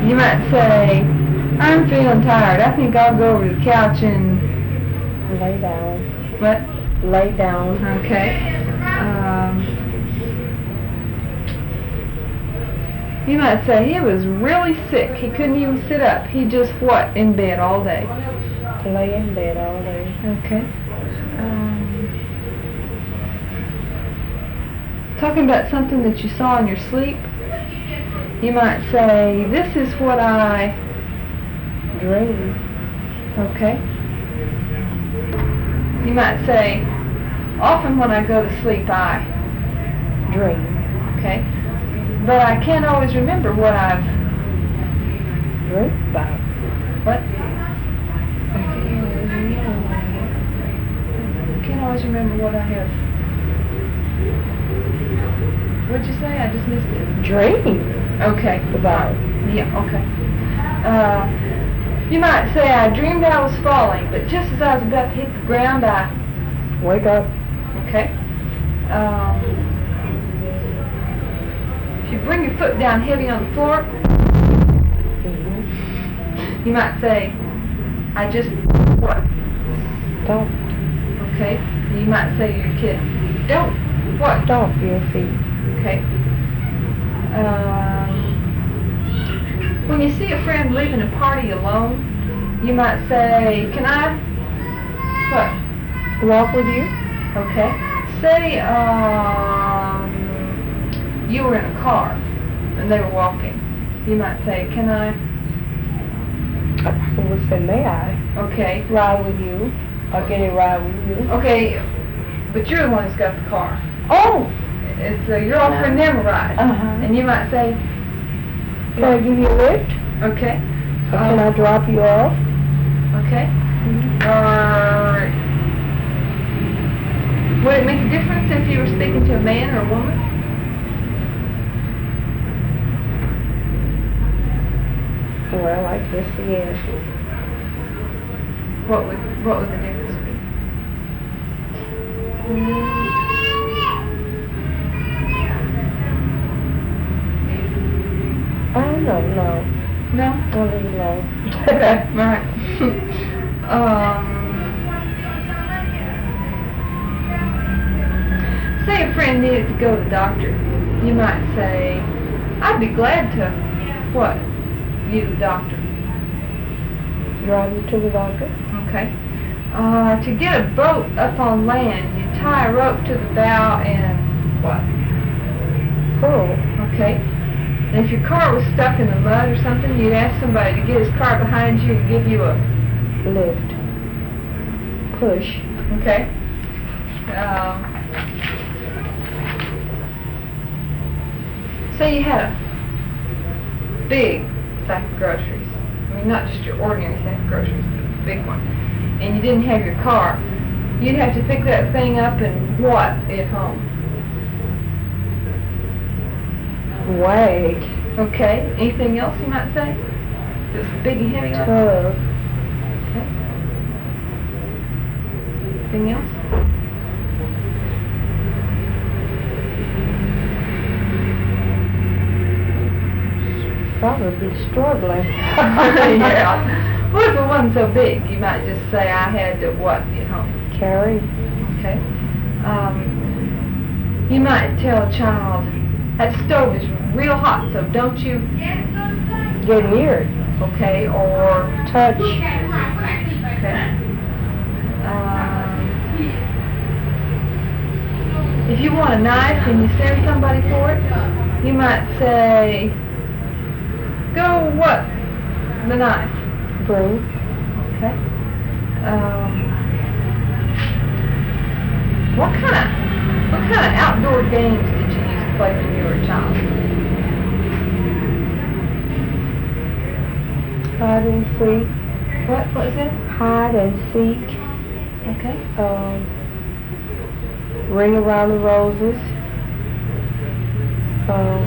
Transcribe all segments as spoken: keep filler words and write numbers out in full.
You might say, I'm feeling tired. I think I'll go over to the couch and... Lay down. What? Lay down. Okay. Um, you might say, he was really sick. He couldn't even sit up. He just, what, in bed all day? Lay in bed all day. Okay. Um, talking about something that you saw in your sleep, you might say, this is what I dream. Okay. You might say, often when I go to sleep I dream. Okay. But I can't always remember what I've dreamt about. What? I can't always remember what I have. What'd you say? I just missed it. Dream. Okay. About. Yeah, okay. Uh, you might say, I dreamed I was falling, but just as I was about to hit the ground, I... Wake up. Okay. Um, if you bring your foot down heavy on the floor, mm-hmm. you might say, I just... What? Stop. Okay. You might say to your kid, don't... What? Stop your feet. Okay. Um, when you see a friend leaving a party alone, you might say, can I, what? Walk with you? Okay. Say, um, you were in a car and they were walking. You might say, can I? I would say, may I? Okay. Ride with you. Or get a ride with you. Okay, but you're the one who's got the car. Oh! It's uh, you're offering them a ride. Uh-huh. And you might say, can I give you a lift? Okay. Or um, can I drop you off? Okay. Mm-hmm. Or would it make a difference if you were speaking to a man or a woman? Well, I guess yes. What would what would the difference be? Mm. I don't know, no. No? I'll leave it alone. Okay, right. um, say a friend needed to go to the doctor. You might say, I'd be glad to, what? You, the doctor. Drive you to the doctor? Okay. Uh, to get a boat up on land, you tie a rope to the bow and what? Pull. Okay. And if your car was stuck in the mud or something, you'd ask somebody to get his car behind you and give you a lift. Push. Okay. Um, say you had a big sack of groceries. I mean, not just your ordinary sack of groceries, but a big one. And you didn't have your car. You'd have to pick that thing up and what at home? Wait. Okay. Anything else you might say? That's big and heavy? Tub. Okay. Anything else? Probably struggling. Yeah. Well, if it wasn't so big, you might just say, I had to what at home? Carry. Okay. Um, you might tell a child, that stove is real hot, so don't you get near it. Okay, or touch. Okay. Um, if you want a knife and you send somebody for it, you might say, go what? The knife. Bring. Okay. Um, what kind of what kind of outdoor games did you used to play when you were a child? Hide and seek. What? What is it? Hide and seek. Okay. Um, ring around the roses. Um,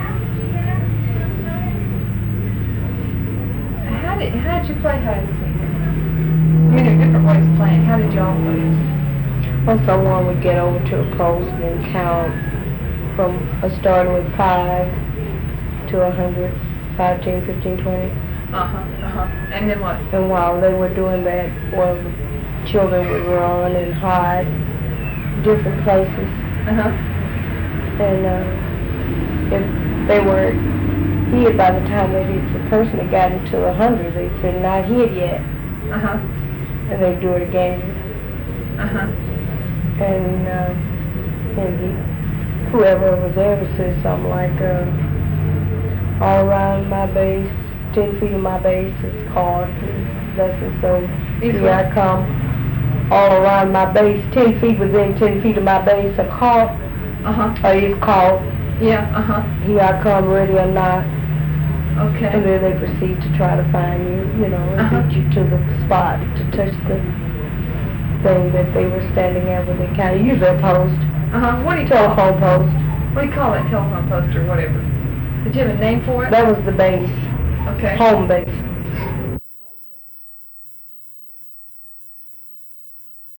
how did how did you play hide and seek? I mean, there are different ways of playing. How did y'all play it? Well, someone would get over to a post and count from uh, starting with five to a hundred. five, ten, fifteen, twenty. Uh-huh, uh-huh. And then what? And while they were doing that, well, the children would run and hide different places. Uh-huh. And uh, if they were hid by the time they did, the person that got into a hundred, they said, not hid yet. Uh-huh. And they do it again. Uh-huh. And, uh, and he, whoever was there would say something like, uh, all around my base, ten feet of my base is caught. Lesson, so here I come. All around my base, ten feet within ten feet of my base are caught. Uh-huh. Or is caught. Yeah, uh-huh. Here I come, ready or not. Okay. And then they proceed to try to find you, you know, and Uh-huh. get you to the spot to touch the thing that they were standing at when they kind of usually a post, Uh-huh. What do you call telephone post. What do you call that telephone post or whatever? Did you have a name for it? That was the base, Okay. home base.